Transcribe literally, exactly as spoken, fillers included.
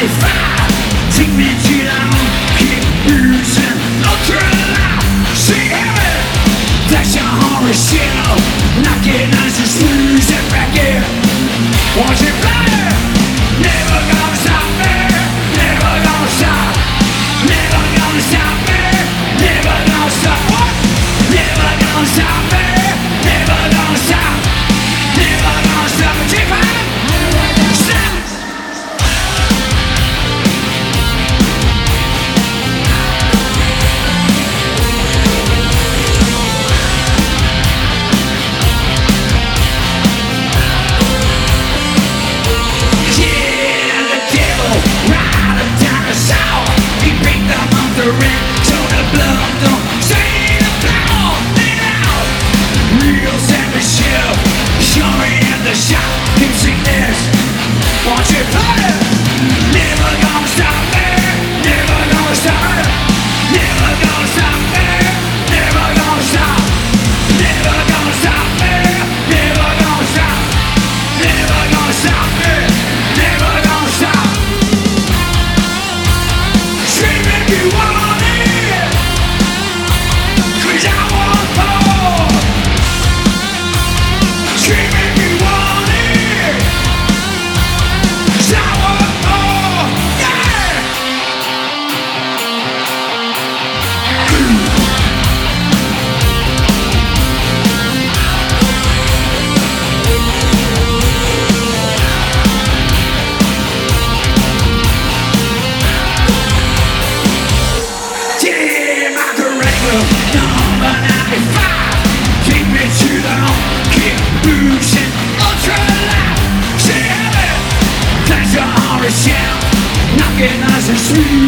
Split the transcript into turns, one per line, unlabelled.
ninety-five. Take me too long, keep losing, ultra loud. See heaven, that's your horror show. Knocking us and snoozing back in. Watch it fly, never gonna stop me, never gonna stop, never gonna stop me, never gonna stop. What? Never gonna stop me, never gonna stop, never gonna stop. Keep on, stop. Number ninety-five. Keep me too long, keep losing, ultra loud. See heaven, that's your horror shout. Knocking us and sweet.